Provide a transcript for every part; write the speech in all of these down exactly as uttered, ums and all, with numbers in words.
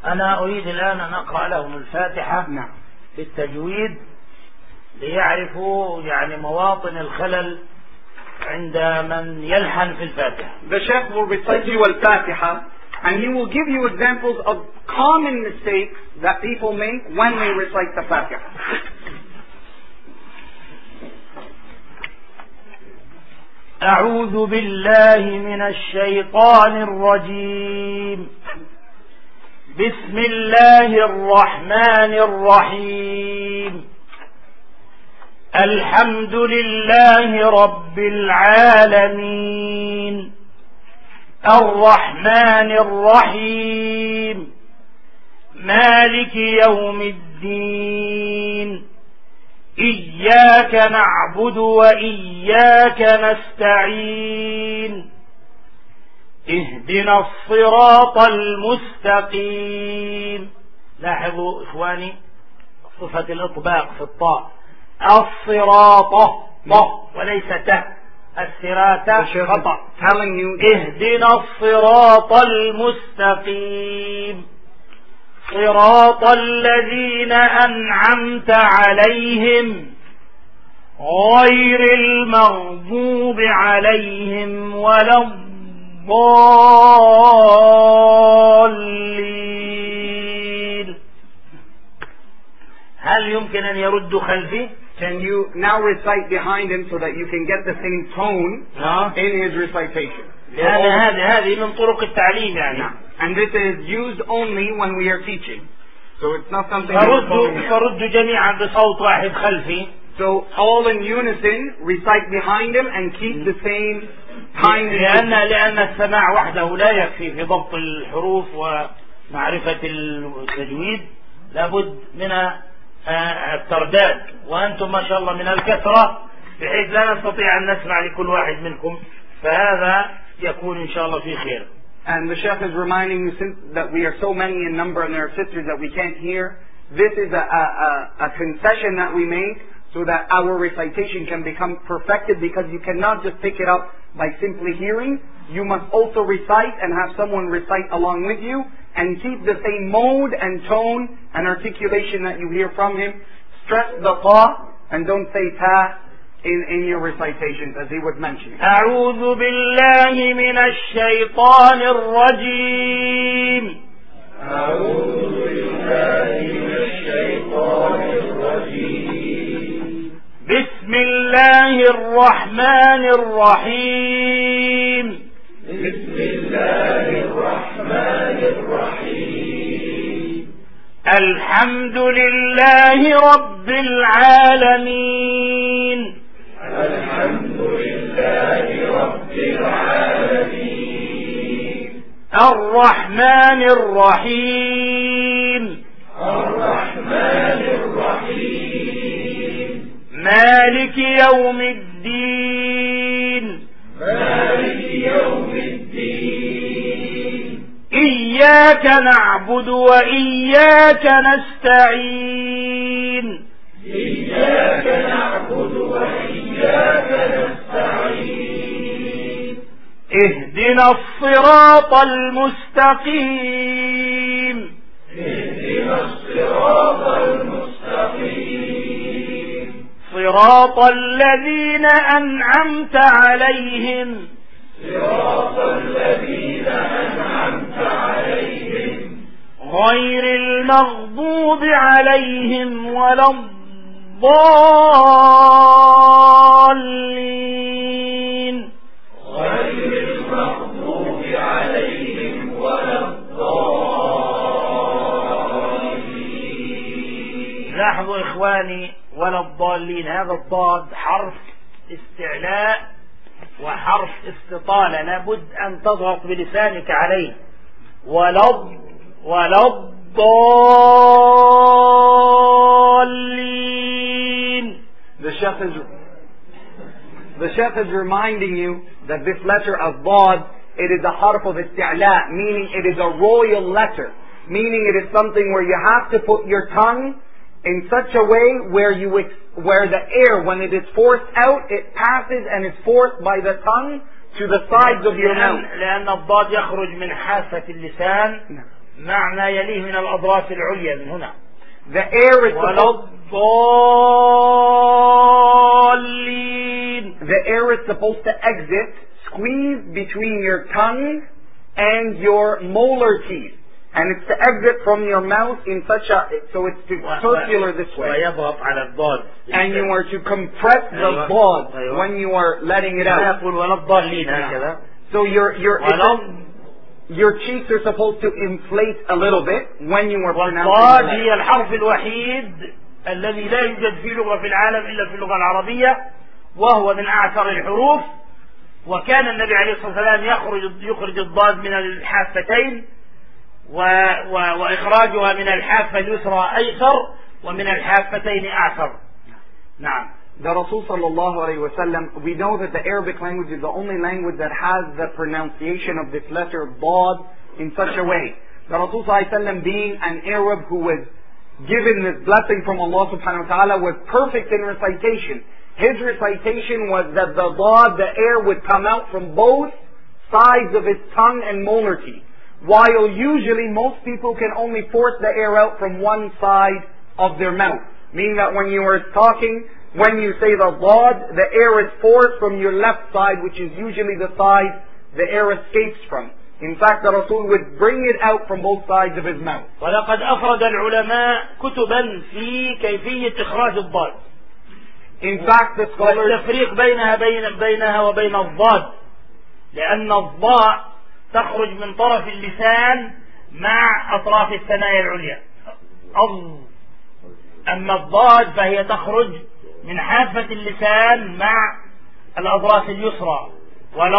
أنا أريد الآن أن أقرأ لهم الفاتحة نعم. بالتجويد ليعرفوا يعني مواطن الخلل عند من يلحن في الفاتحة. The Sheikh will recite you al-Fatiha and he will give you examples of common mistakes that people make when they recite the Fatiha. أعوذ بالله من الشيطان الرجيم. بسم الله الرحمن الرحيم. الحمد لله رب العالمين الرحمن الرحيم مالك يوم الدين إياك نعبد وإياك نستعين اهدنا الصراط المستقيم. لاحظوا إخواني صفة الإطباق في الطاء، الصراط وليس ت، الصراط خطأ. اهدنا الصراط المستقيم صراط الذين أنعمت عليهم غير المغضوب عليهم ولا الضالين. هل يمكن أن يرد خلفي؟ Can you now recite behind him so that you can get the same tone in his recitation? لأن هذه هذه من طرق التعليم يعني. And this is used only when we are teaching. So it's not something. فردوا فردوا جميعا بصوت واحد خلفي. So all in unison recite behind him and keep the same time. لأن لأن السماع وحده لا يكفي في ضبط الحروف ومعرفة التجويد، لابد من الترداد، وأنتم ما شاء الله من الكثرة بحيث لا نستطيع أن نسمع لكل واحد منكم، فهذا يكون إن شاء الله في خير. And the Sheikh is reminding you, since that we are so many in number and there are sisters that we can't hear, this is a, a, a concession that we make so that our recitation can become perfected, because you cannot just pick it up by simply hearing. You must also recite and have someone recite along with you and keep the same mode and tone and articulation that you hear from him. Stress the ta and don't say ta in, in your recitations, as he was mentioning. أعوذ بالله من الشيطان الرجيم. أعوذ بالله من الشيطان الرجيم. بسم الله الرحمن الرحيم. بسم الله الرحمن الرحيم. الحمد لله رب العالمين. الحمد لله رب العالمين. الرحمن الرحيم. الرحمن الرحيم. مالك يوم الدين. مالك يوم الدين. إياك نعبد وإياك نستعين. إياك نعبد وإياك نستعين. اهدنا الصراط المستقيم. اهدنا الصراط المستقيم. صراط الذين أنعمت عليهم. صراط الذين أنعمت عليهم غير المغضوب عليهم ولا الضالين. غير المغضوب عليهم ولا الضالين. لاحظوا إخواني، ولا الضالين، هذا الضاد حرف استعلاء وحرف استطالة، لابد أن تضغط بلسانك عليه. ولا ولا الضالين. The Sheikh is the Sheikh is reminding you that this letter of Dad, it is a harf of isti'la, meaning it is a royal letter, meaning it is something where you have to put your tongue in such a way where you where the air, when it is forced out, it passes and is forced by the tongue to the sides of your mouth. لأن الضاد يخرج من حافة اللسان مع ما يليه من الأضراس العليا من هنا. The air is ولا supposed, الضالين. the air is supposed to exit, squeeze between your tongue and your molar teeth. And it's to exit from your mouth in such a, so it's to circular this way. ويضغط على الضاد. And you are to compress the أيوة. blood أيوة. when you are letting it out. يقول ولا الضالين هكذا. So your, your, ولا your cheeks are supposed to inflate a little bit when you are والضاد pronouncing it. هي الحرف الوحيد الذي لا يوجد في لغة في العالم إلا في اللغة العربية، وهو من أعثر الحروف. وكان النبي عليه الصلاة والسلام يخرج يخرج الضاد من الحافتين، و و وإخراجها من الحافة اليسرى أيسر ومن الحافتين أعسر. نعم. The Rasul sallallahu alayhi wa sallam, we know that the Arabic language is the only language that has the pronunciation of this letter Dad in such a way. The Rasul sallallahu alayhi wa sallam, being an Arab who was given this blessing from Allah subhanahu wa ta'ala, was perfect in recitation. His recitation was that the Dad, the air would come out from both sides of his tongue and molar teeth. While usually most people can only force the air out from one side of their mouth. Meaning that when you are talking, when you say the Dad, the air is forced from your left side, which is usually the side the air escapes from. In fact, the Rasul would bring it out from both sides of his mouth. ولقد أفرد العلماء كتبا في كيفية إخراج الضاد. In fact, the scholars... والتفريق بينها بين بينها وبين الضاد، لأن الضاء تخرج من طرف اللسان مع أطراف الثنايا العليا. أض. أما الضاد فهي تخرج من حافة اللسان مع الأضراس اليسرى. ولا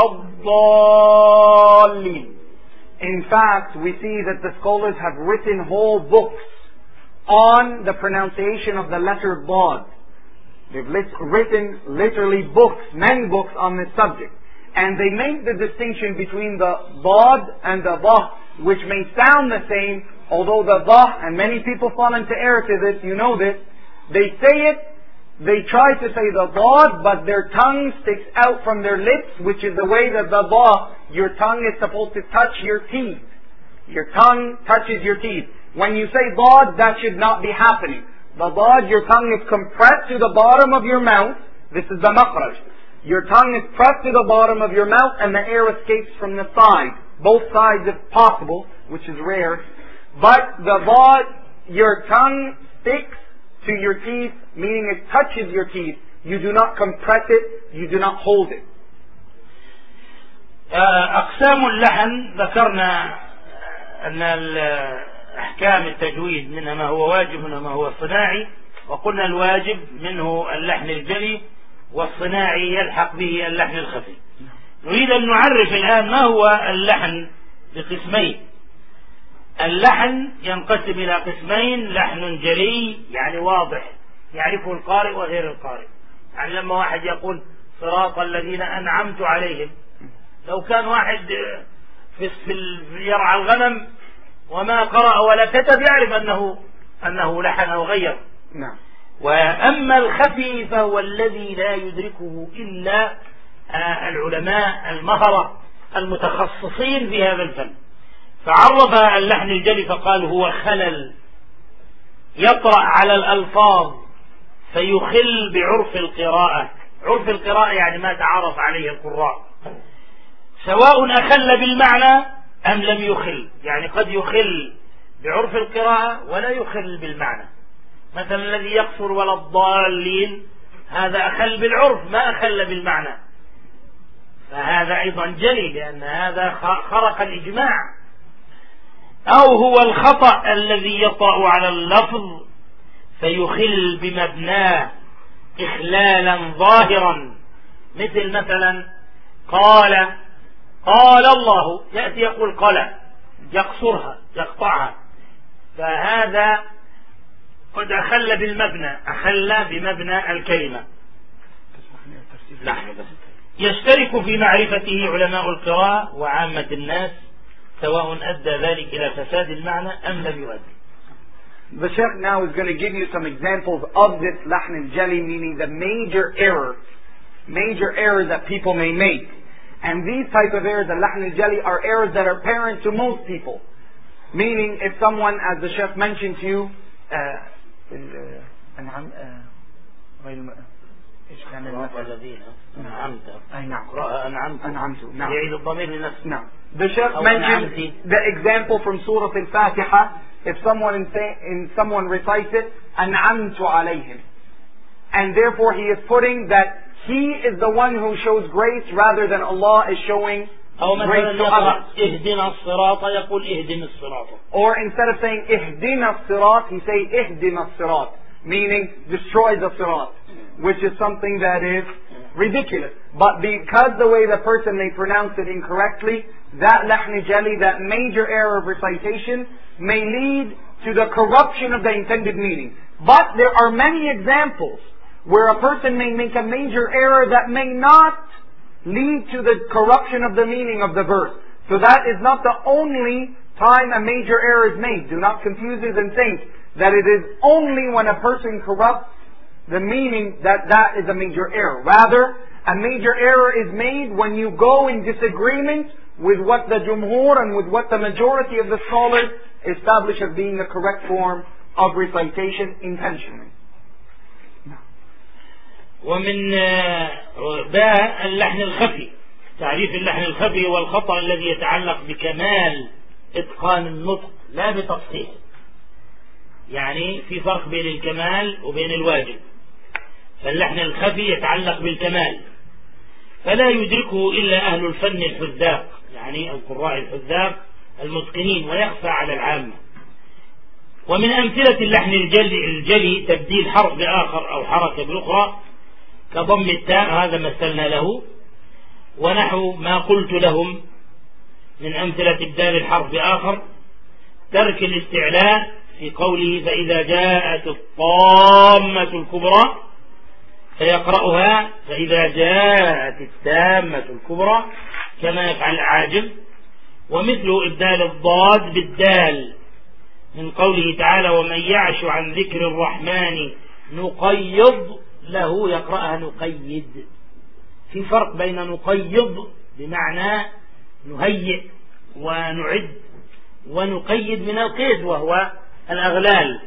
الضالين. In fact, we see that the scholars have written whole books on the pronunciation of the letter Dad. They've lit- written literally books, many books on this subject. And they make the distinction between the Dad and the Dah, which may sound the same, although the Dah, and many people fall into error to this, you know this, they say it, they try to say the Dad, but their tongue sticks out from their lips, which is the way that the Dah, your tongue is supposed to touch your teeth. Your tongue touches your teeth. When you say Dad, that should not be happening. The Dad, your tongue is compressed to the bottom of your mouth. This is the makhraj. Your tongue is pressed to the bottom of your mouth and the air escapes from the side. Both sides if possible, which is rare. But the Dad, your tongue sticks to your teeth, meaning it touches your teeth. You do not compress it, you do not hold it. أقسام اللحن ذكرنا أن أحكام التجويد منها ما هو واجب منها ما هو صناعي، وقلنا الواجب منه اللحن الجلي والصناعي يلحق به اللحن الخفي. نريد أن نعرف الآن ما هو اللحن بقسمين. اللحن ينقسم إلى قسمين: لحن جلي يعني واضح يعرفه القارئ وغير القارئ. يعني لما واحد يقول صراط الذين أنعمت عليهم، لو كان واحد في يرعى الغنم وما قرأ ولا كتب يعرف أنه أنه لحن أو غير. نعم. وأما الخفي فهو الذي لا يدركه إلا العلماء المهرة المتخصصين في هذا الفن. فعرف اللحن الجلي فقال هو خلل يطرأ على الألفاظ فيخل بعرف القراءة. عرف القراءة يعني ما تعرف عليه القراء، سواء أخل بالمعنى أم لم يخل. يعني قد يخل بعرف القراءة ولا يخل بالمعنى. مثلا الذي يقصر ولا الضالين هذا أخل بالعرف ما أخل بالمعنى، فهذا أيضا جلي لأن هذا خرق الإجماع. أو هو الخطأ الذي يطأ على اللفظ فيخل بمبناه إخلالا ظاهرا، مثل مثلا قال قال الله، يأتي يقول قال يقصرها يقطعها، فهذا قد أخل بالمبنى، أخل بمبنى الكلمة. يشترك في معرفته علماء القراءة وعامة الناس، سواء أدى ذلك إلى فساد المعنى أم لم يؤدي. The Sheikh now is going to give you some examples of this lahn al-jali, meaning the major errors, major errors that people may make. And these type of errors, the lahn al-jali, are errors that are apparent to most people. Meaning, if someone, as the Sheikh mentioned to you, uh, أنعم غير إيش كان الذين أنعمت أي نعم أنعمت أنعمت نعم يعيد الضمير لنفسه. نعم. The Sheikh mentioned the example from Surah Al-Fatiha. If someone in, in someone recites it, أنعمت عليهم, and therefore he is putting that he is the one who shows grace rather than Allah is showing أو grace to others. اهدنا الصراط يقول اهدنا الصراط. Or instead of saying اهدنا الصراط, he say اهدنا الصراط, meaning destroy the sirat, which is something that is ridiculous. But because the way the person may pronounce it incorrectly, that lahn jali, that major error of recitation, may lead to the corruption of the intended meaning. But there are many examples where a person may make a major error that may not lead to the corruption of the meaning of the verse. So that is not the only time a major error is made. Do not confuse it and think that it is only when a person corrupts the meaning that that is a major error. Rather, a major error is made when you go in disagreement with what the jumhur and with what the majority of the scholars establish as being the correct form of recitation intentionally. ومن باء اللحن الخفي. تعريف اللحن الخفي هو الخطأ الذي يتعلق بكمال إتقان النطق لا بتفصيل. يعني في فرق بين الكمال وبين الواجب. فاللحن الخفي يتعلق بالكمال فلا يدركه إلا أهل الفن الحذاق، يعني القراء الحذاق المتقنين، ويخفى على العامة. ومن أمثلة اللحن الجلي, الجلي تبديل حرف بآخر أو حركة بالأخرى كضم التاء، هذا مثلنا له. ونحو ما قلت لهم من أمثلة إبدال الحرف بآخر ترك الاستعلاء في قوله فإذا جاءت الطامة الكبرى فيقرأها فإذا جاءت التامة الكبرى كما يفعل العاجم. ومثل إبدال الضاد بالدال من قوله تعالى ومن يعش عن ذكر الرحمن نقيض له، يقرأها نقيد. في فرق بين نقيض بمعنى نهيئ ونعد، ونقيد من القيد وهو الأغلال.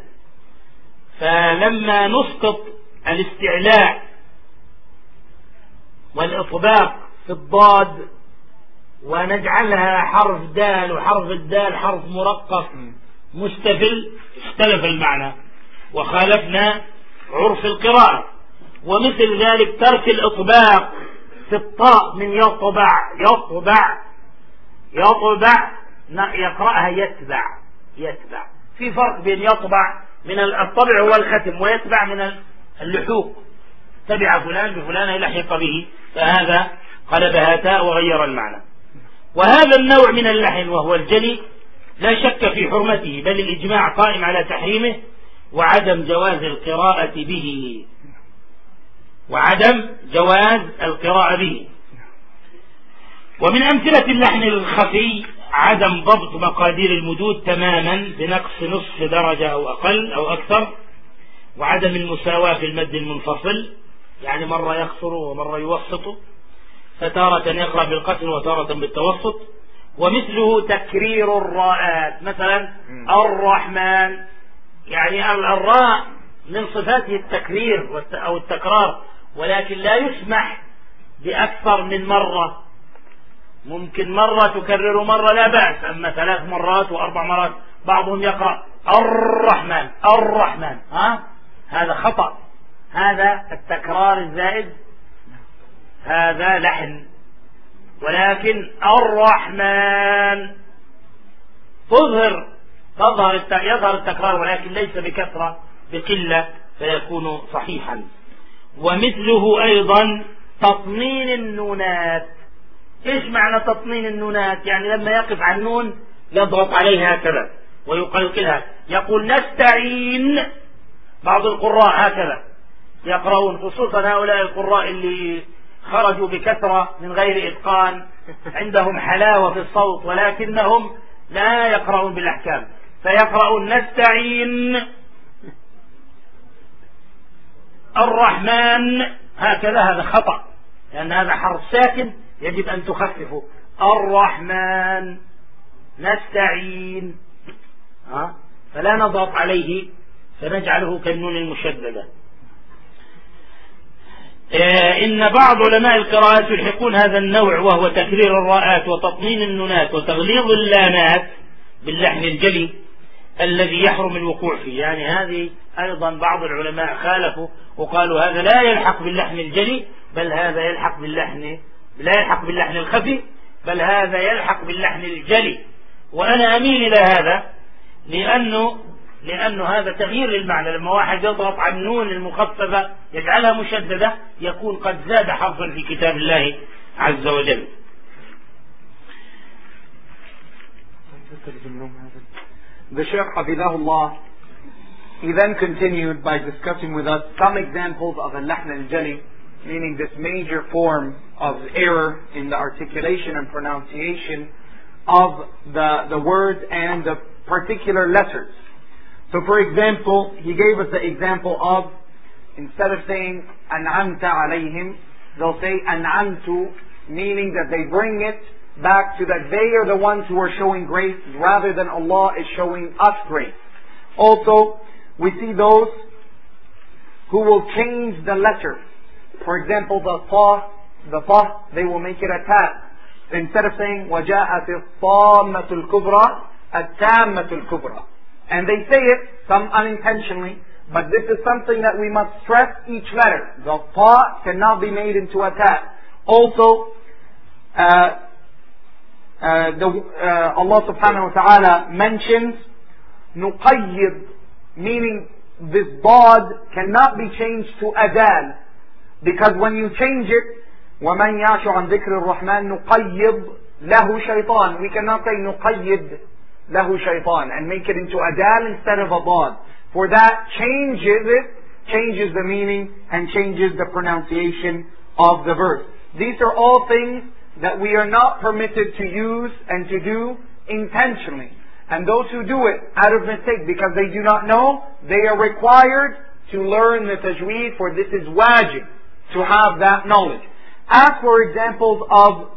فلما نسقط الاستعلاء والإطباق في الضاد ونجعلها حرف دال وحرف الدال حرف مرقق مستفل اختلف المعنى وخالفنا عرف القراءة. ومثل ذلك ترك الإطباق في الطاء من يطبع يطبع يطبع يقرأها يتبع يتبع. في فرق بين يطبع من الطبع هو الختم ويتبع من اللحوق، تبع فلان بفلان لحق به، فهذا قلبها تاء وغير المعنى. وهذا النوع من اللحن وهو الجلي لا شك في حرمته، بل الإجماع قائم على تحريمه وعدم جواز القراءة به وعدم جواز القراءة به. ومن أمثلة اللحن الخفي عدم ضبط مقادير المدود تماما بنقص نصف درجة أو أقل أو أكثر، وعدم المساواة في المد المنفصل، يعني مرة يقصر ومرة يوسط، فتارة يقرأ بالقصر وتارة بالتوسط. ومثله تكرير الراءات، مثلا الرحمن، يعني الراء من صفاته التكرير أو التكرار، ولكن لا يسمح بأكثر من مرة. ممكن مرة تكرر مرة لا بأس، أما ثلاث مرات وأربع مرات بعضهم يقرأ الرحمن الرحمن، ها؟ هذا خطأ، هذا التكرار الزائد هذا لحن. ولكن الرحمن تظهر تظهر يظهر التكرار ولكن ليس بكثرة، بقلة، فيكون صحيحا. ومثله أيضا تطنين النونات. إيش معنى تطنين النونات؟ يعني لما يقف على النون يضغط عليها هكذا ويقلقلها، يقول نستعين. بعض القراء هكذا يقرؤون، خصوصا هؤلاء القراء اللي خرجوا بكثرة من غير إتقان، عندهم حلاوة في الصوت ولكنهم لا يقرؤون بالأحكام، فيقرؤون نستعين الرحمن هكذا. هذا خطأ، لأن هذا حرف ساكن يجب أن تخففه. الرحمن نستعين ها؟ فلا نضغط عليه فنجعله كالنون المشددة. إن بعض علماء القراءات يلحقون هذا النوع وهو تكرير الراءات وتطمين النونات وتغليظ اللامات باللحن الجلي الذي يحرم الوقوع فيه. يعني هذه أيضا بعض العلماء خالفوا وقالوا هذا لا يلحق باللحن الجلي، بل هذا يلحق باللحن لا يلحق باللحن الخفي، بل هذا يلحق باللحن الجلي. وأنا أميل إلى هذا لأنه لأنه هذا تغيير للمعنى. لما واحد يضغط على النون المخففة يجعلها مشددة يكون قد زاد حرفا في كتاب الله عز وجل. The Shaykh Hafidhahullah, he then continued by discussing with us some examples of al-lahn al-jali, meaning this major form of error in the articulation and pronunciation of the, the words and the particular letters. So for example, he gave us the example of, instead of saying an'amta alayhim, they'll say an'amtu, meaning that they bring it back to that they are the ones who are showing grace rather than Allah is showing us grace. Also, we see those who will change the letter. For example, the ta, the ta, they will make it a ta. Instead of saying وَجَاءَتِ الطَّامَّةُ الْكُبْرَى التَّامَّةُ الْكُبْرَى. And they say it, some unintentionally, but this is something that we must stress each letter. The ta cannot be made into a ta. Also, uh, uh, the, uh, Allah subhanahu wa ta'ala mentions nuqayyid, meaning this dad cannot be changed to a dal, because when you change it, وَمَنْ يَعْشُ عَنْ ذِكْرِ الرَّحْمَنِ نُقَيِّضْ لَهُ شَيْطَانٍ. We cannot say نُقَيِّضْ له شيطان and make it into a dal instead of a dad. For that changes it, changes the meaning and changes the pronunciation of the verse. These are all things that we are not permitted to use and to do intentionally. And those who do it out of mistake because they do not know, they are required to learn the tajweed, for this is wajib to have that knowledge. As for examples of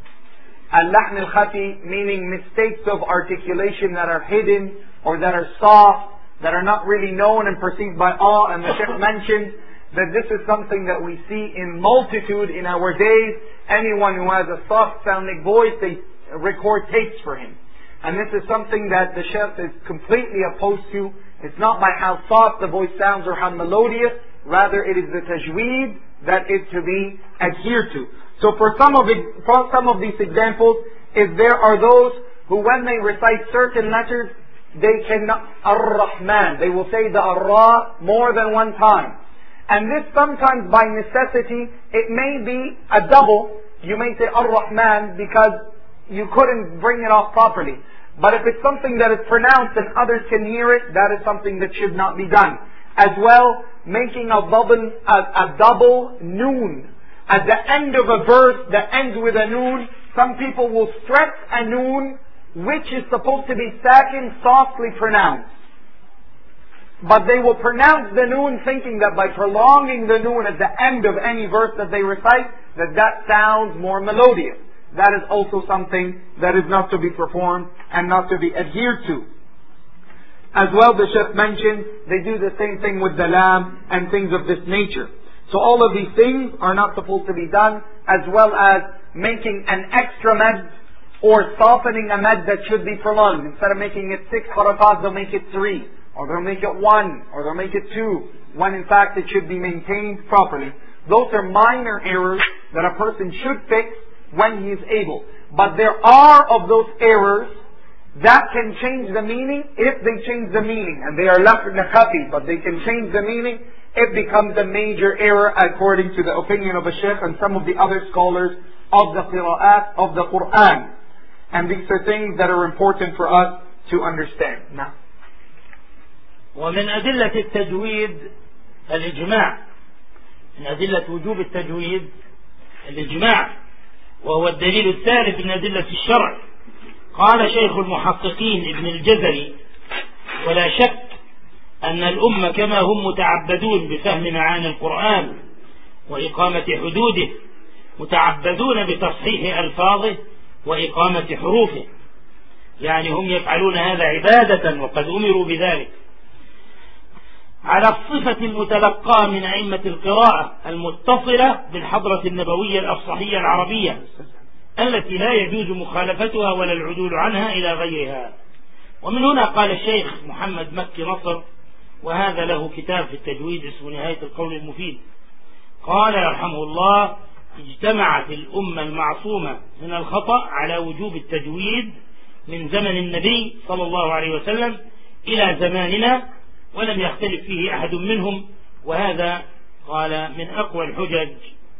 al-lahn al-khafi, meaning mistakes of articulation that are hidden or that are soft, that are not really known and perceived by all, and the Shaykh mentioned that this is something that we see in multitude in our days. Anyone who has a soft sounding voice, they record tapes for him. And this is something that the Shaykh is completely opposed to. It's not by how soft the voice sounds or how melodious, rather it is the tajweed that is to be adhered to. So for some of it, for some of these examples, is there are those who when they recite certain letters, they cannot, Ar-Rahman, they will say the Ar-Ra more than one time. And this sometimes by necessity, it may be a double. You may say Ar-Rahman because you couldn't bring it off properly. But if it's something that is pronounced and others can hear it, that is something that should not be done. As well, making a double, a, a double noon. At the end of a verse that ends with a noon, some people will stress a noon which is supposed to be sakin, softly pronounced. But they will pronounce the noon thinking that by prolonging the noon at the end of any verse that they recite, that that sounds more melodious. That is also something that is not to be performed and not to be adhered to. As well, the Shaykh mentioned, they do the same thing with the lam and things of this nature. So all of these things are not supposed to be done, as well as making an extra med or softening a med that should be prolonged. Instead of making it six harakat, they'll make it three, or they'll make it one, or they'll make it two, when in fact it should be maintained properly. Those are minor errors that a person should fix when he is able. But there are of those errors that can change the meaning. If they change the meaning, and they are lahn khafi, but they can change the meaning, it becomes a major error according to the opinion of a Shaykh and some of the other scholars of the qira'at of the Quran. And these are things that are important for us to understand. Now, ومن أدلة التجويد الإجماع، من أدلة وجوب التجويد الإجماع، وهو الدليل الثالث من أدلة الشرع. قال شيخ المحققين ابن الجزري: ولا شك أن الأمة كما هم متعبدون بفهم معاني القرآن وإقامة حدوده، متعبدون بتصحيح ألفاظه وإقامة حروفه. يعني هم يفعلون هذا عبادة وقد أمروا بذلك، على الصفة المتلقاة من أئمة القراءة المتصلة بالحضرة النبوية الأفصحية العربية التي لا يجوز مخالفتها ولا العدول عنها إلى غيرها. ومن هنا قال الشيخ محمد مكي نصر، وهذا له كتاب في التجويد اسمه نهاية القول المفيد، قال يرحمه الله: اجتمعت الأمة المعصومة من الخطأ على وجوب التجويد من زمن النبي صلى الله عليه وسلم إلى زماننا، ولم يختلف فيه أحد منهم، وهذا قال من أقوى الحجج.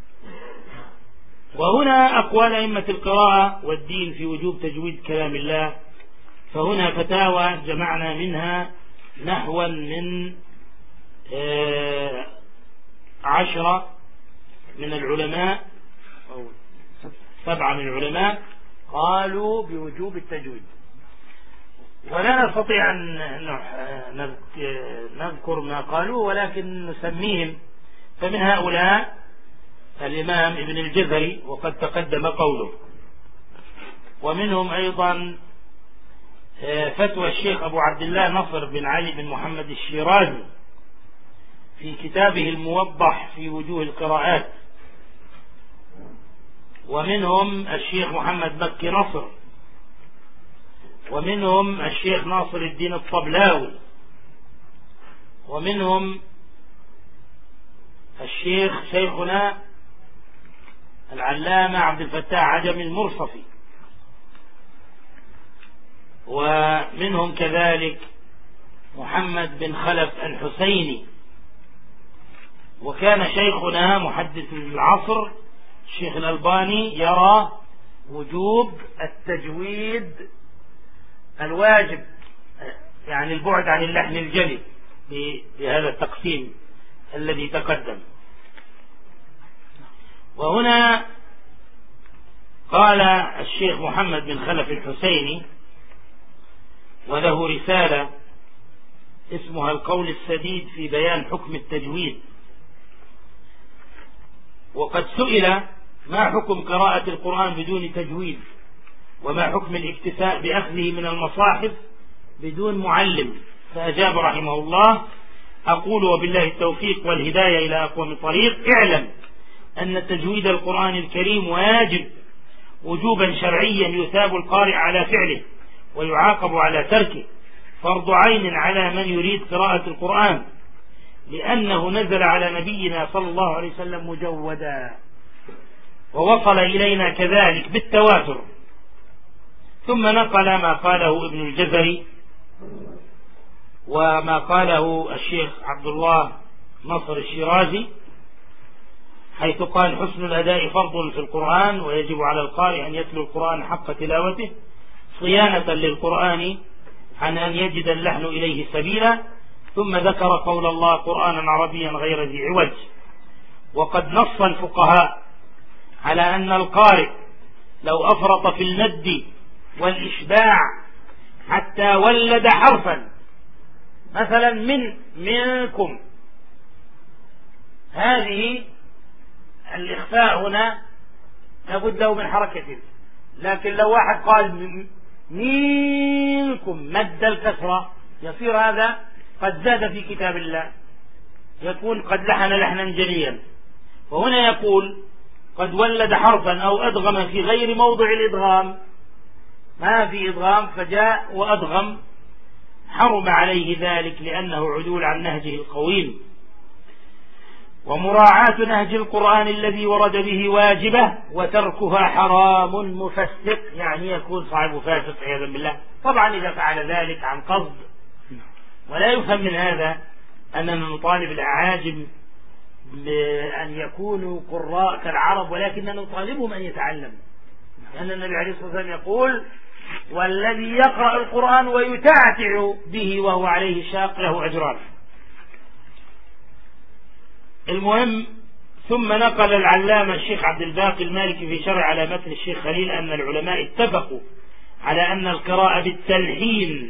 وهنا أقوال أئمة القراءة والدين في وجوب تجويد كلام الله، فهنا فتاوى جمعنا منها نحو من عشرة من العلماء أو سبعة من العلماء قالوا بوجوب التجويد، ولا نستطيع أن نذكر ما قالوا ولكن نسميهم. فمن هؤلاء الإمام ابن الجزري وقد تقدم قوله، ومنهم أيضا فتوى الشيخ أبو عبد الله نصر بن علي بن محمد الشيرازي في كتابه الموضح في وجوه القراءات، ومنهم الشيخ محمد مكي نصر، ومنهم الشيخ ناصر الدين الطبلاوي، ومنهم الشيخ شيخنا العلامة عبد الفتاح عجمي المرصفي، ومنهم كذلك محمد بن خلف الحسيني. وكان شيخنا محدث العصر الشيخ الألباني يرى وجوب التجويد الواجب، يعني البعد عن اللحن الجلي بهذا التقسيم الذي تقدم. وهنا قال الشيخ محمد بن خلف الحسيني، وله رسالة اسمها القول السديد في بيان حكم التجويد، وقد سئل ما حكم قراءة القرآن بدون تجويد، وما حكم الاكتفاء بأخذه من المصاحف بدون معلم، فأجاب رحمه الله: أقول وبالله التوفيق والهداية إلى أقوم طريق، اعلم أن تجويد القرآن الكريم واجب وجوبا شرعيا يثاب القارئ على فعله ويعاقب على تركه، فرض عين على من يريد قراءة القرآن، لأنه نزل على نبينا صلى الله عليه وسلم مجودا، ووصل إلينا كذلك بالتواتر. ثم نقل ما قاله ابن الجزري وما قاله الشيخ عبد الله نصر الشيرازي، حيث قال: حسن الأداء فرض في القرآن، ويجب على القارئ أن يتلو القرآن حق تلاوته صيانة للقرآن عن أن يجد اللحن إليه سبيلا. ثم ذكر قول الله: قرآنا عربيا غير ذي عوج. وقد نص الفقهاء على أن القارئ لو أفرط في المد والإشباع حتى ولد حرفا، مثلا من منكم، هذه الإخفاء هنا لابد له من حركة، لكن لو واحد قال منكم مد الكسرة يصير هذا قد زاد في كتاب الله، يكون قد لحن لحنا جليا. وهنا يقول قد ولد حرفا أو أدغم في غير موضع الإدغام، ما في إدغام فجاء وأدغم، حرم عليه ذلك لأنه عدول عن نهجه القويم. ومراعاة نهج القرآن الذي ورد به واجبة، وتركها حرام مفسق، يعني يكون صاحب فاسق عياذا بالله. طبعا إذا فعل ذلك عن قصد، ولا يفهم من هذا أننا نطالب الأعاجم بأن يكونوا قراء كالعرب، ولكننا نطالبهم أن يتعلم، لأن النبي عليه الصلاة والسلام يقول: والذي يقرأ القرآن ويتعتع به وهو عليه شاق له أجران. المهم، ثم نقل العلامة الشيخ عبد الباقي المالكي في شرع على متن الشيخ خليل أن العلماء اتفقوا على أن القراءة بالتلحين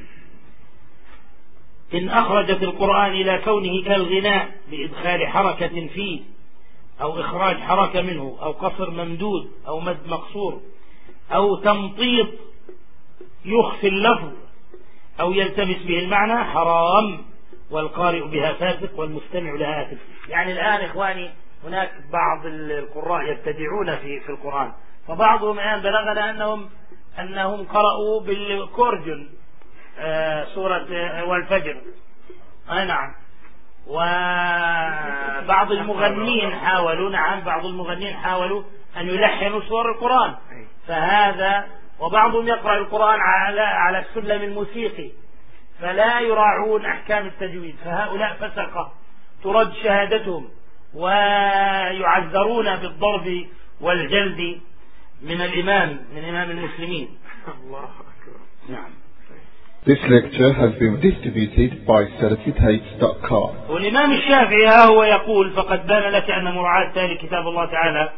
إن أخرجت القرآن إلى كونه كالغناء بإدخال حركة فيه أو إخراج حركة منه أو قصر ممدود أو مد مقصور أو تمطيط يخفي اللفظ أو يلتبس به المعنى حرام، والقارئ بها فاسق والمستمع لها آثم. يعني الآن إخواني هناك بعض القراء يبتدعون في في القرآن، فبعضهم الآن بلغنا أنهم أنهم قرأوا بالكورجن آه سورة آه والفجر. آه نعم. وبعض المغنين حاولوا نعم بعض المغنين حاولوا أن يلحنوا سور القرآن، فهذا وبعضهم يقرأ القرآن على على السلم الموسيقي، فلا يراعون أحكام التجويد، فهؤلاء فسقة ترد شهادتهم ويعذرون بالضرب والجلد من الإمام من إمام المسلمين. الله أكبر. نعم. This lecture has been distributed by salafi tapes dot com. والإمام الشافعي هو يقول: فقد بان لك أن مراعاة تالي كتاب الله تعالى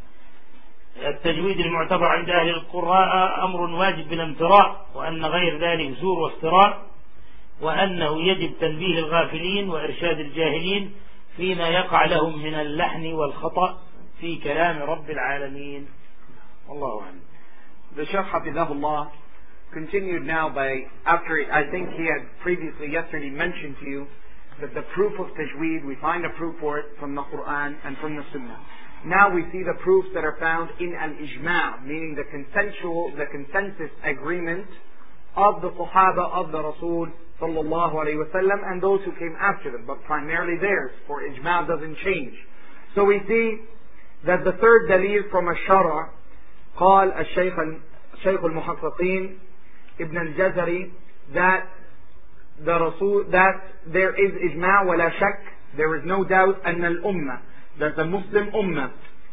التجويد المعتبر عند أهل القراءة أمر واجب بلا امتراء، وأن غير ذلك زور وافتراء، وأنه يجب تنبيه الغافلين وإرشاد الجاهلين فيما يقع لهم من اللحن والخطأ في كلام رب العالمين. الله أعلم. The Shaykh Hafizahullah continued now by, after I think he had previously yesterday mentioned to you that the proof of tajweed, we find a proof for it from the Quran and from the Sunnah. Now we see the proofs that are found in al-ijma', meaning the consensual, the consensus agreement of the Sahaba of the Rasul sallallahu alayhi wa sallam and those who came after them, but primarily theirs, for ijma' doesn't change. So we see that the third dalil from al-shara, قال الشيخ الشيخ المحققين ابن الجزري, that the Rasul, that there is ijma' ولا شك, there is no doubt أن الأمة, that the Muslim ummah,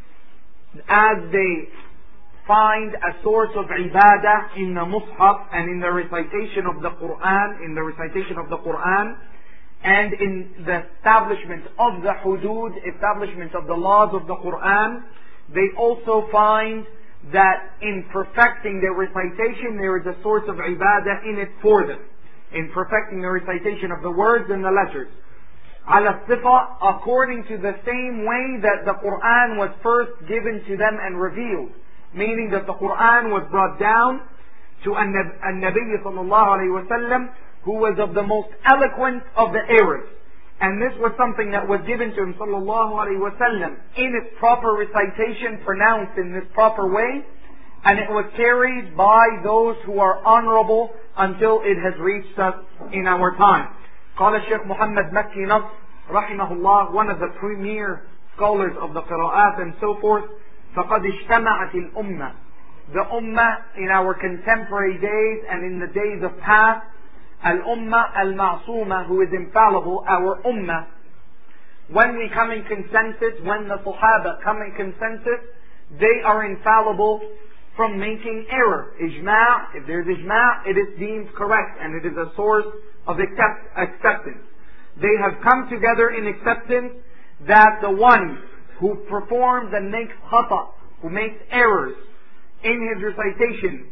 as they find a source of ibadah in the mushaf and in the recitation of the Quran, in the recitation of the Quran, and in the establishment of the hudud, establishment of the laws of the Quran, they also find that in perfecting their recitation there is a source of ibadah in it for them, in perfecting the recitation of the words and the letters. Ala sifa, according to the same way that the Quran was first given to them and revealed, meaning that the Quran was brought down to an-Nabi sallallahu alayhi wa sallam, who was of the most eloquent of the Arabs. And this was something that was given to him sallallahu alayhi wa sallam in its proper recitation, pronounced in this proper way, and it was carried by those who are honorable until it has reached us in our time. قال الشيخ محمد مكي نصر رحمه الله, one of the premier scholars of the qira'at and so forth, فقد اجتمعت الأمة, the ummah in our contemporary days and in the days of past, al-ummah al-ma'suma, who is infallible, our ummah, when we come in consensus, when the Sahaba come in consensus, they are infallible from making error. Ijma', if there's ijma', it is deemed correct and it is a source of accept, acceptance. They have come together in acceptance that the one who performs and makes khata, who makes errors in his recitation,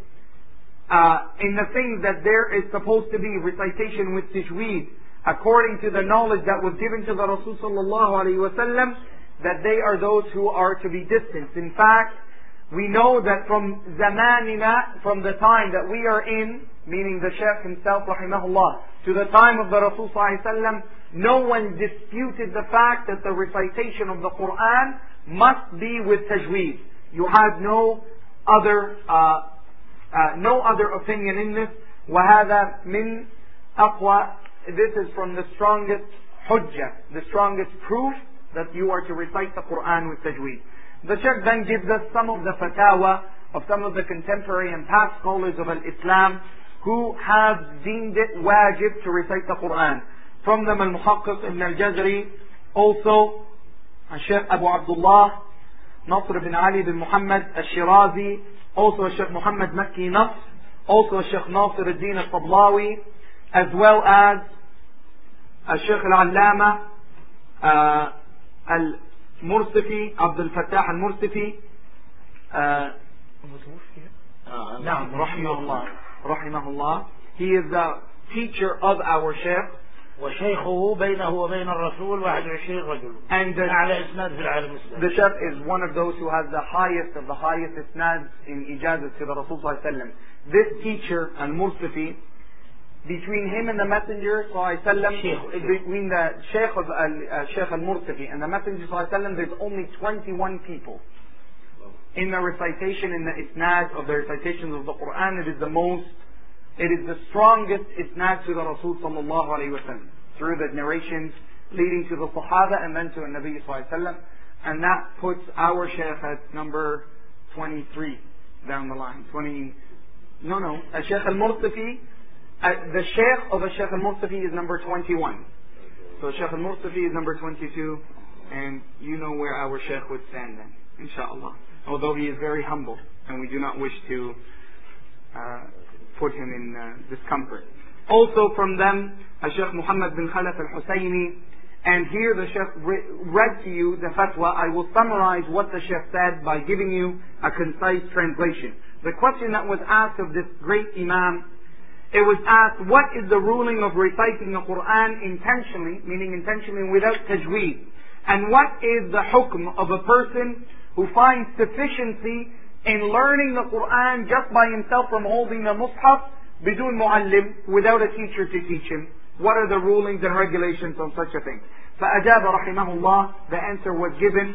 uh, in the things that there is supposed to be recitation with tajweed, according to the knowledge that was given to the Rasul sallallahu alayhi wa sallam, that they are those who are to be distanced. In fact, we know that from zamanina, from the time that we are in, meaning the Shaykh himself rahimahullah, to the time of the Rasul sallallahu alayhi wa sallam, no one disputed the fact that the recitation of the Quran must be with tajweed. You have no other uh, uh, no other opinion in this. وَهَذَا مِنْ أَقْوَى, this is from the strongest hujjah, the strongest proof that you are to recite the Quran with tajweed. The Shaykh then gives us some of the fatawa of some of the contemporary and past scholars of al-Islam who have deemed it wajib to recite the Quran. From them al-Muhaqqiq ibn al-Jazri, also Shaykh Abu Abdullah Nasr ibn Ali ibn Muhammad al-Shirazi, also Shaykh Muhammad Makki Nasr, also Shaykh Nasir al-Din al-Tablawi, as well as Shaykh al-Allama uh, al-Mursifi, Abdul Fattah al-Mursifi, Naam, rahimahullah, rahimahullah. He is the teacher of our Shaykh, وشيخه بينه وبين الرسول واحد وعشرين رجل. And the, أعلى إسناد في العالم الإسلامي. the Sheikh is one of those who has the highest of the highest isnads in ijazat to the Rasul sallallahu alaihi wasallam. This teacher, Al-Mursifi, between him and the Messenger sallallahu alaihi wasallam, between the Sheikh of uh, Sheikh Al-Mursifi and the Messenger sallallahu alaihi wasallam, there's only twenty-one people. In the recitation, in the isnad of the recitations of the Quran, it is the most, it is the strongest isnad to the Rasul sallallahu alaihi wasallam, through the narrations leading to the Sahaba and then to the Nabi sallallahu alaihi wasallam, and that puts our Shaykh at number twenty-three down the line. twenty, no, no, a Shaykh Al-Mursifi, uh, the Shaykh of a Shaykh Al-Mursifi is number twenty-one. So Shaykh Al-Mursifi is number twenty-two, and you know where our Shaykh would stand then, inshallah. Although he is very humble, and we do not wish to uh, put him in uh, discomfort. Also from them, Shaykh Muhammad bin Khalaf al-Husayni, and here the Shaykh re- read to you the fatwa. I will summarize what the Shaykh said by giving you a concise translation. The question that was asked of this great Imam, it was asked, what is the ruling of reciting the Quran intentionally, meaning intentionally without tajweed? And what is the hukm of a person who finds sufficiency in learning the Quran just by himself from holding the Mus'haf, bidun mu'allim, without a teacher to teach him? What are the rulings and regulations on such a thing? فأجاب رحمه الله, the answer was given.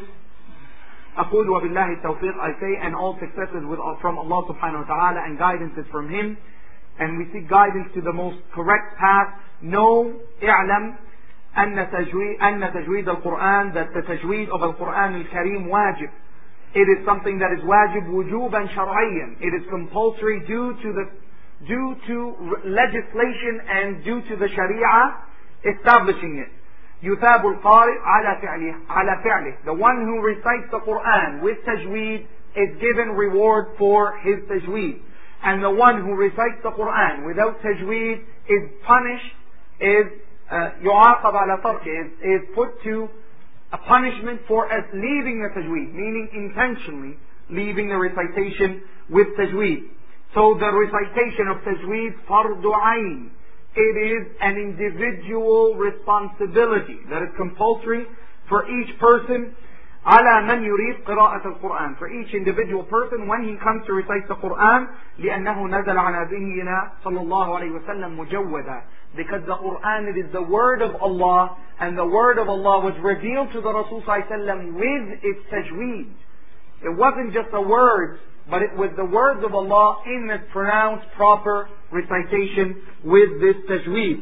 أقول وبالله التوفيق, I say, and all successes with, from Allah subhanahu wa ta'ala, and guidance is from Him, and we seek guidance to the most correct path. Know, اعلم, أن تجويد, أن تجويد القرآن, that the tajweed of Al-Quran Al-Kareem wajib. It is something that is wajib wujuban shar'iyyan. It is compulsory due to the due to legislation and due to the Sharia establishing it. يثاب القارئ على فعله على فعله. The one who recites the Quran with tajweed is given reward for his tajweed, and the one who recites the Quran without tajweed is punished, is يعاقب على تركه, is, is put to a punishment for us leaving the tajweed, meaning intentionally leaving the recitation with tajweed. So the recitation of tajweed, fardu ayn, it is an individual responsibility that is compulsory for each person. على من يريد قراءة القرآن, for each individual person when he comes to recite the Quran, لأنه نزل على نبينا صلى الله عليه وسلم مجودا, because the Quran, it is the word of Allah, and the word of Allah was revealed to the Rasul sallallahu alaihi wasallam with its tajweed. It wasn't just the words, but it was the words of Allah in its pronounced proper recitation with this tajweed.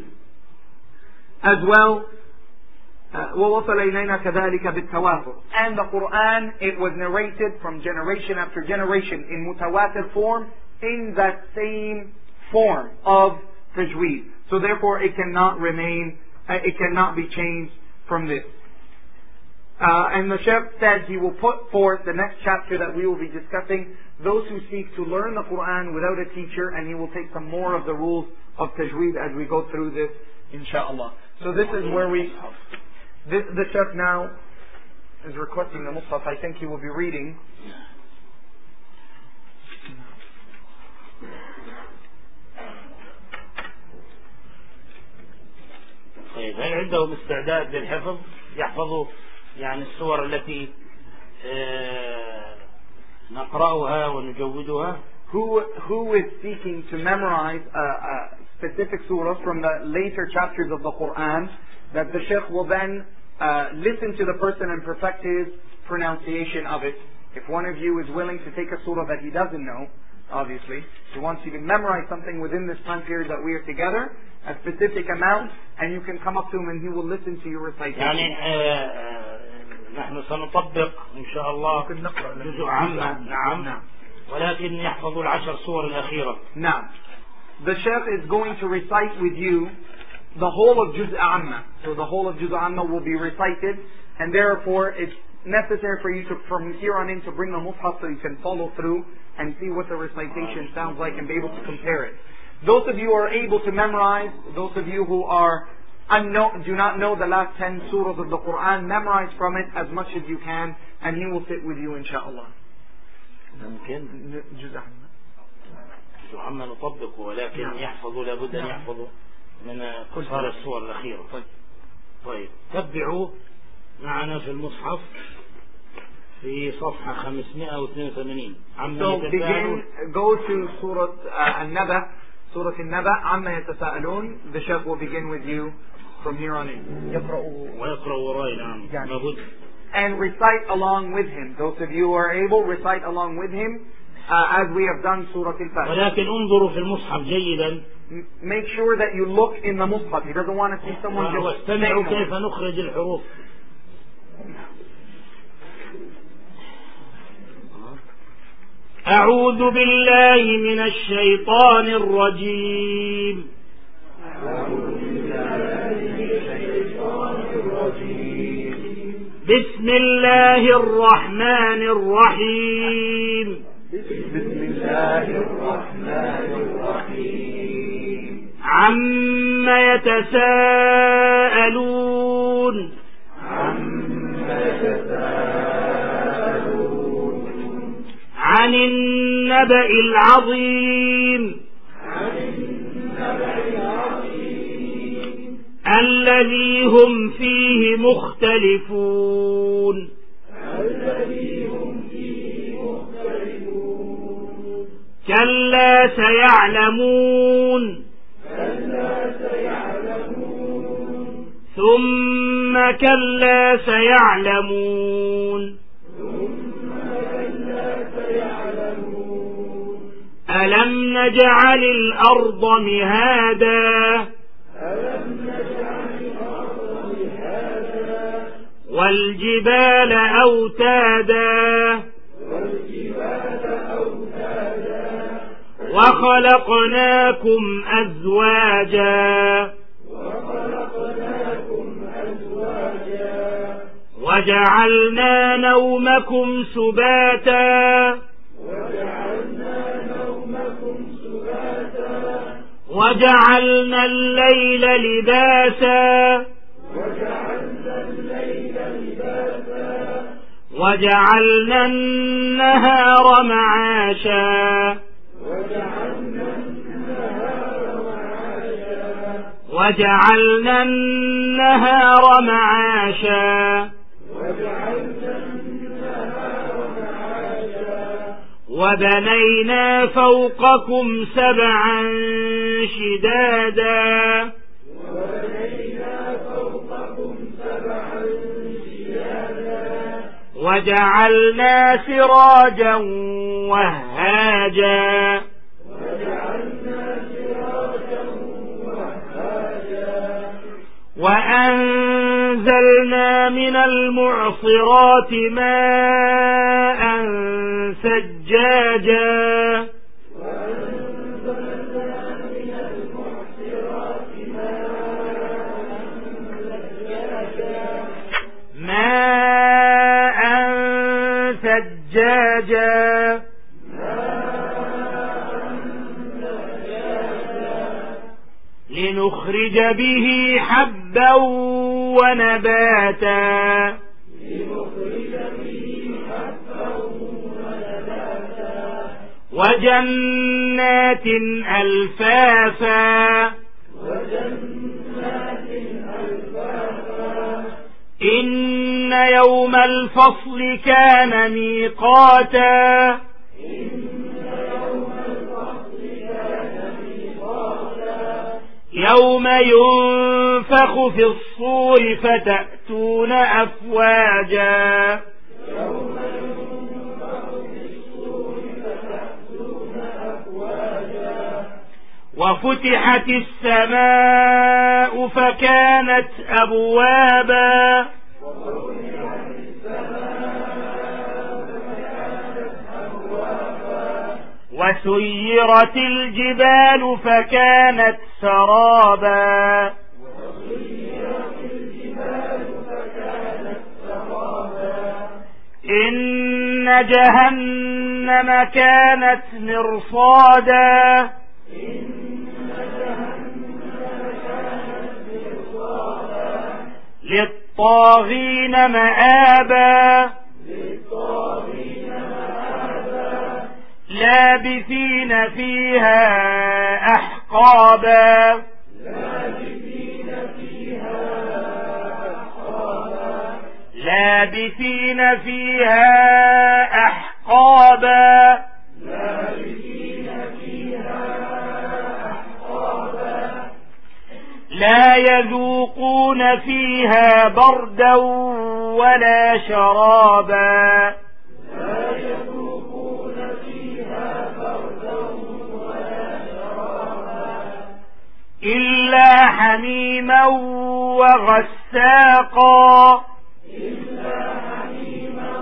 As well, وَوَصَلَ إِلَيْنَا كَذَلِكَ بِالتَّوَاتُرِ, and the Quran, it was narrated from generation after generation in mutawatir form, in that same form of tajweed. So therefore it cannot remain, uh, it cannot be changed from this. Uh, and the Shaykh said he will put forth the next chapter that we will be discussing, those who seek to learn the Quran without a teacher, and he will take some more of the rules of tajweed as we go through this, inshallah. So this is where we, this, the Shaykh now is requesting the Mus'haf. I think he will be reading. طيب هل عندهم استعداد للحفظ يحفظوا يعني السور التي نقرأها ونجودها؟ Who who is seeking to memorize a, a specific surah from the later chapters of the Quran, that the Shaykh will then uh, listen to the person and perfect his pronunciation of it. If one of you is willing to take a surah that he doesn't know, obviously, he wants you to memorize something within this time period that we are together, a specific amount, and you can come up to him and he will listen to your recitation. يعني نحن سنطبق إن شاء الله جزء عامة. نعم. ولكن يحفظ العشر سور الأخيرة. Now, the Shaykh is going to recite with you the whole of Juz' Amma. So the whole of Juz' Amma will be recited, and therefore it's necessary for you to, from here on in, to bring the Mus'haf so you can follow through and see what the recitation sounds like and be able to compare it. Those of you who are able to memorize, those of you who are unknown, do not know the last ten surahs of the Quran, memorize from it as much as you can, and he will sit with you, inshallah. ممكن جزء عما نطبقه ولكن يحفظوا لابد أن يحفظوا من قصار الصور الأخيرة. طيب تبعوا معنا في المصحف في صفحة خمسمائة واثنين وثمانين. So begin, go to Surah uh, An-Naba, Surah An-Naba, عما يتساءلون. The Sheikh will begin with you from here on in. يقرأ ويقرأ وراي. نعم. موجود. And recite along with him. Those of you who are able, recite along with him uh, as we have done Surah Al-Fatiha. ولكن انظروا في المصحف جيدا. Make sure that you look in the Mus'haf. He doesn't want to see someone just واستمعوا كيف نخرج الحروف. أعوذ بالله من الشيطان الرجيم. بسم الله الرحمن الرحيم. بسم الله الرحمن الرحيم. عم يتساءلون. عم يتساءلون. عن النبأ العظيم. عن النبأ العظيم. الذي هم فيه مختلفون. الذي هم فيه مختلفون. كلا سيعلمون. كلا سيعلمون. ثم كلا سيعلمون. ثم كلا سيعلمون. ألم نجعل الأرض مهادا. ألم نجعل الأرض مهادا. والجبال أوتادا. والجبال أوتادا. وخلقناكم أزواجا. وخلقناكم أزواجا. وجعلنا نومكم سباتا. وجعلنا نومكم سباتا. وجعلنا الليل لباسا. وجعلنا الليل لباسا. وجعلنا النهار معاشا. وجعلنا النهار معاشا. وجعلنا النهار معاشا. وجعلنا النهار معاشا. وبنينا فوقكم سبعا شدادا. وبنينا فوقكم سبعا شدادا. وجعلنا سراجا وهاجا. وجعلنا سراجا وهاجا. وأنزلنا من المعصرات ماء ثجاجا. وأنزلنا من المعصرات ماء ثجاجا. لنخرج به حبا ونباتا. لنخرج به حبا ونباتا. وجنات ألفافا. وجنات ألفافا. إن يوم الفصل كان ميقاتا. يوم ينفخ في الصور فتأتون أفواجا. يوم ينفخ في الصور فتأتون أفواجا. وفتحت السماء فكانت أبوابا. وفتحت السماء فكانت أبوابا. وسيرت الجبال فكانت سرابا. وسيرت الجبال فكانت سرابا. إن جهنم كانت مرصادا. إن جهنم كانت مرصادا. للطاغين مآبا. للطاغين مآبا. لابثين فيها أحقابا. لابثين لابثين فيها أحقابا لابثين فيها أحقابا لا يذوقون فيها بردا ولا شرابا لا يذوقون فيها بردا ولا شرابا إلا حميما وغساقا إلا حميما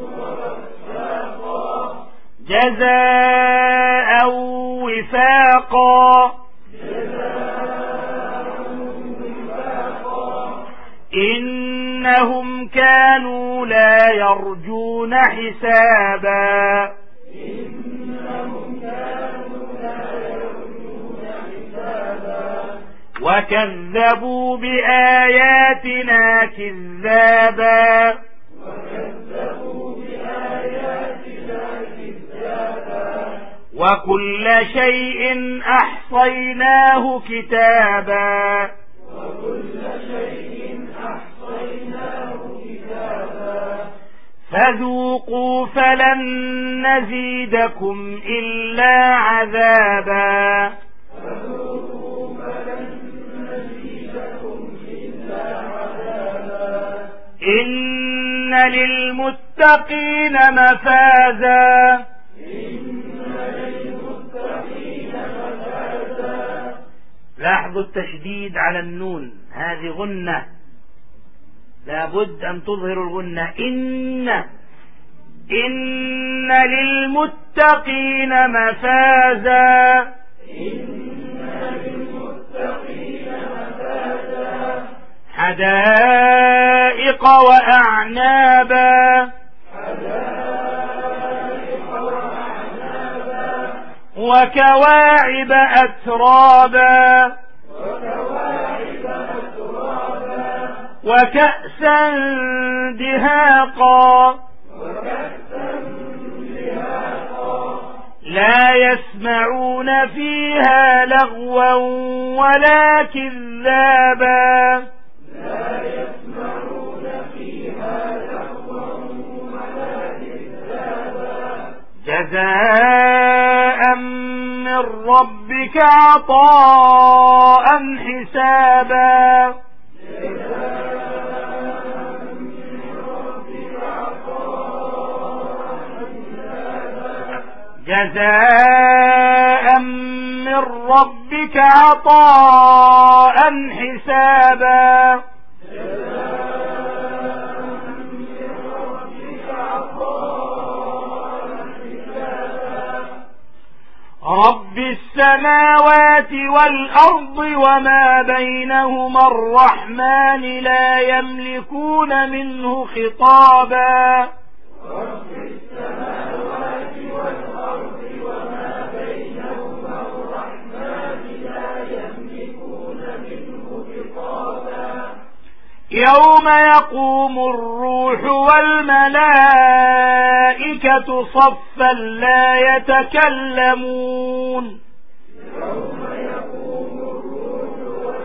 وغساقا جزاء وفاقا جزاء وفاقا إنهم كانوا لا يرجون حسابا إنهم كانوا لا يرجون حسابا وكذبوا بآياتنا كذابا وكذبوا بآياتنا كذابا وكل شيء أحصيناه كتابا وكل شيء أحصيناه كتابا فذوقوا فلن نزيدكم إلا عذابا فذوقوا فلن نزيدكم إلا عذابا إن للمتقين مفازا إن للمتقين مفازا لاحظوا التشديد على النون، هذه غنة لابد أن تظهر الغنة. إن إن للمتقين مفازا إن للمتقين مفازا حدائق وأعنابا حدائق وأعنابا وكواعب أترابا وكواعب أترابا وكأسا دهاقا وكأسا دهاقا لا يسمعون فيها لغوا ولا كذابا لا يسمعون فيها لغوا ولا كذابا جزاء من ربك عطاء حسابا جزاء من ربك عطاء حسابا رب السماوات والأرض وما بينهما الرحمن لا يملكون منه خطابا رب السماوات والأرض وما بينهما الرحمن لا يملكون منه خطابا يوم يقوم الروح والملائكة صفا لا يتكلمون يوم يقوم الروح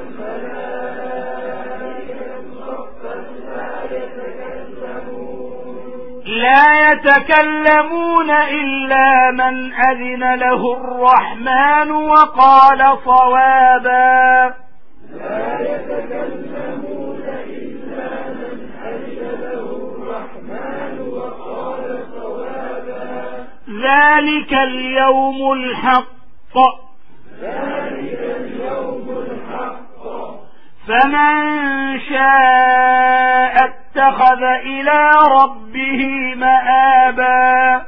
والملائكة صفا لا يتكلمون لا يتكلمون إلا من أذن له الرحمن وقال صوابا لا يتكلمون إلا من أذن له الرحمن وقال صوابا ذلك اليوم الحق ذلك اليوم الحق فمن شاء اتخذ إلى ربه مآبا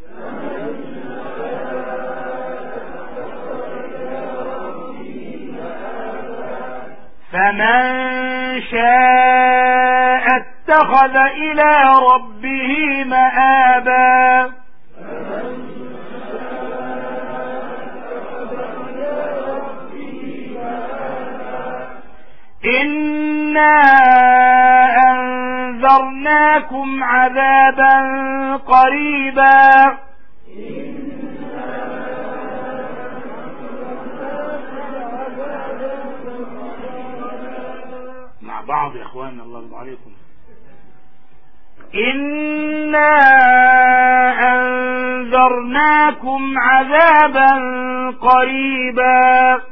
فمن شاء اتخذ إلى ربه مآبا إنا أنذرناكم عذابا قريبا مع بعض يا اخواننا الله يرضى عليكم. إنا أنذرناكم عذابا قريبا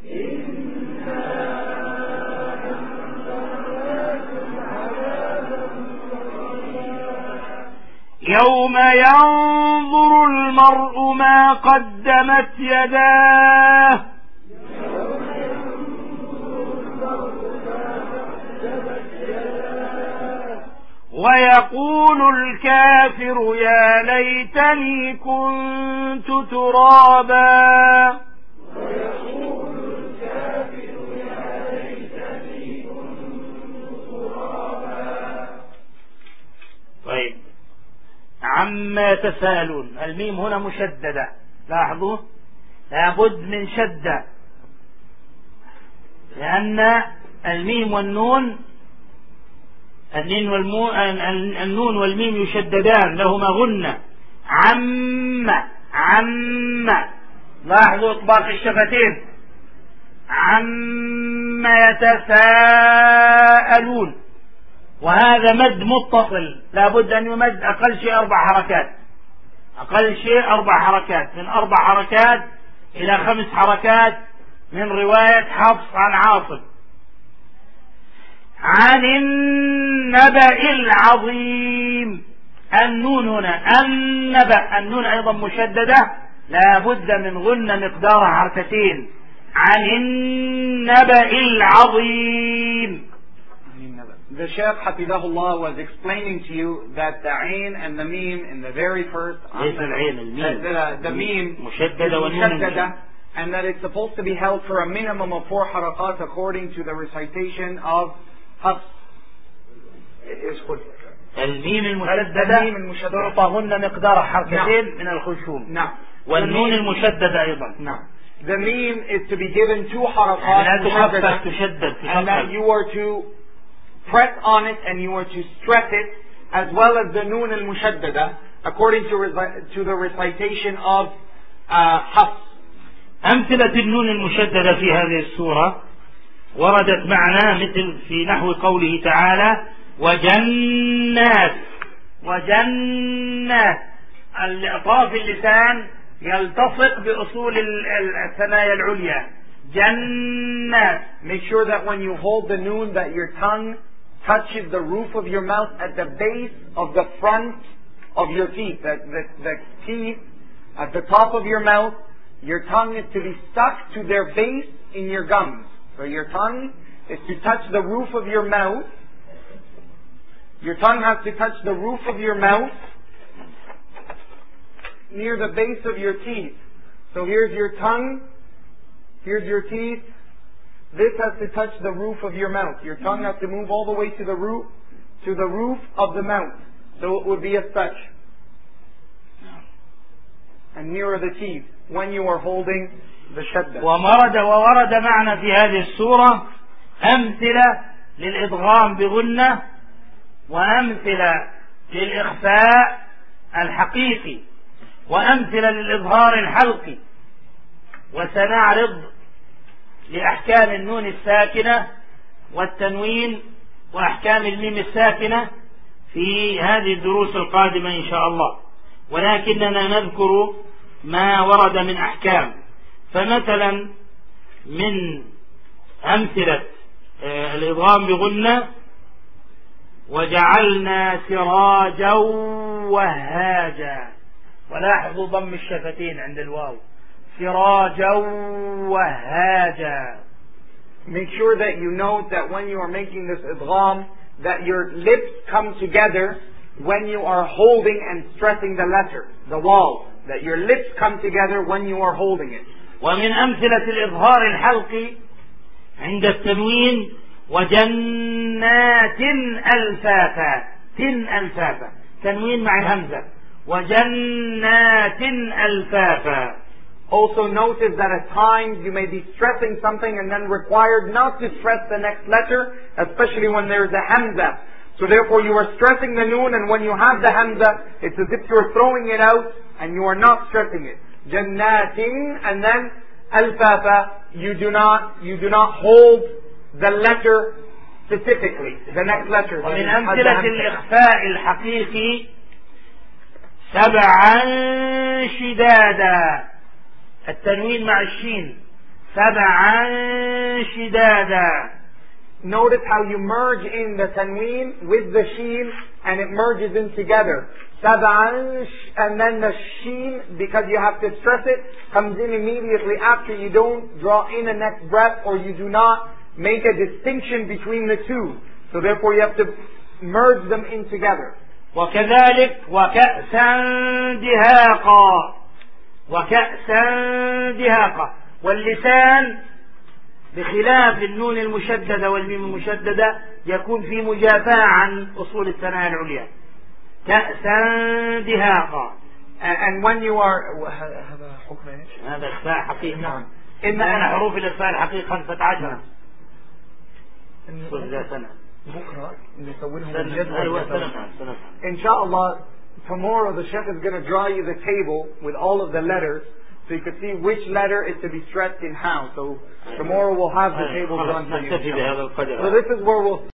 يوم ينظر المرء ما قدمت يداه ويقول الكافر يا ليتني كنت ترابا ويقول الكافر يا ليتني كنت ترابا. طيب، عما يتساءلون، الميم هنا مشددة، لاحظوا لابد من شدة، لأن الميم والنون النون والميم يشددان لهما غنة. عم عم، لاحظوا إطباق الشفتين. عم يتساءلون، وهذا مد متصل لابد أن يمد أقل شيء أربع حركات، أقل شيء أربع حركات، من أربع حركات إلى خمس حركات من رواية حفص عن عاصم. عن النبأ العظيم، النون هنا النبأ، النون أيضا مشددة لابد من غنة مقدار حركتين. عن النبأ العظيم. The Shaykh Hafidahullah was explaining to you that the Ain and the Mim in the very first, ليس العين الميم، the, the Mim مشددة والنون، and that it's supposed to be held for a minimum of four harakat according to the recitation of Hafs. الميم المشددة تعطهن مقدار حركتين من الخشوم. نعم. والنون المشددة أيضا. نعم. The Mim is to be given two harakat, and that you are to press on it and you are to stress it, as well as the Noon al-Mushaddada according to, to the recitation of uh, Hafs. أمثلة النون المشددة في هذه السورة وردت معنا مثل في نحو قوله تعالى وجنات. وجنات، أطراف اللسان يلتصق بأصول الثنايا العليا. جنات. Make sure that when you hold the noon that your tongue touches the roof of your mouth at the base of the front of your teeth. That the, the teeth at the top of your mouth, your tongue is to be stuck to their base in your gums. So your tongue is to touch the roof of your mouth. Your tongue has to touch the roof of your mouth near the base of your teeth. So here's your tongue, here's your teeth. This has to touch the roof of your mouth. Your tongue has to move all the way to the roof, to the roof of the mouth. So it would be as such. And nearer the teeth when you are holding the shadda. وورد وورد معنا في هذه السورة أمثلة للإدغام بغنة وأمثلة للإخفاء الحقيقي وأمثلة للإظهار الحلقي. وسنعرض لأحكام النون الساكنة والتنوين وأحكام الميم الساكنة في هذه الدروس القادمة إن شاء الله، ولكننا نذكر ما ورد من أحكام. فمثلا من أمثلة الإضغام بغنة وجعلنا سراجا وهاجا، ولاحظوا ضم الشفتين عند الواو. سراجا وهاجا. Make sure that you note that when you are making this idgham, that your lips come together when you are holding and stressing the letter, the waw. That your lips come together when you are holding it. ومن أمثلة الإظهار الحلقي عند التنوين وجنات ألفافا. تن ألفافا، تنوين مع الهمزة. وجنات ألفافا. Also notice that at times you may be stressing something and then required not to stress the next letter, especially when there is a hamza. So therefore you are stressing the noon, and when you have the hamza, it's as if you are throwing it out and you are not stressing it. Jannatin, and then alfafa, you do not you do not hold the letter specifically. The next letter. ومن أمثلة الإخفاء الحقيقي سبعا شدادا، التنوين مع الشين، سبعا شدادا. Notice how you merge in the tanween with the sheen and it merges in together. Sab'an, and then the sheen, because you have to stress it, comes in immediately after. You don't draw in a next breath, or you do not make a distinction between the two. So therefore you have to merge them in together. وكذلك وكأسا دهاقا، وكأسا دهاقا. واللسان بخلاف النون المشددة والميم المشددة يكون في مجافاة عن أصول الثنايا العليا. كأسا دهاقا. And when you are هذا حكم ايش؟ هذا إخفاء حقيقي. نعم. إن أنا حروف الإخفاء الحقيقي خمسة عشر. كل سنة. بكرة نسوي لهم الجدول. إن شاء الله tomorrow the chef is going to draw you the table with all of the letters, so you can see which letter is to be stressed in how. So tomorrow we'll have the table drawn for you. So this is where we'll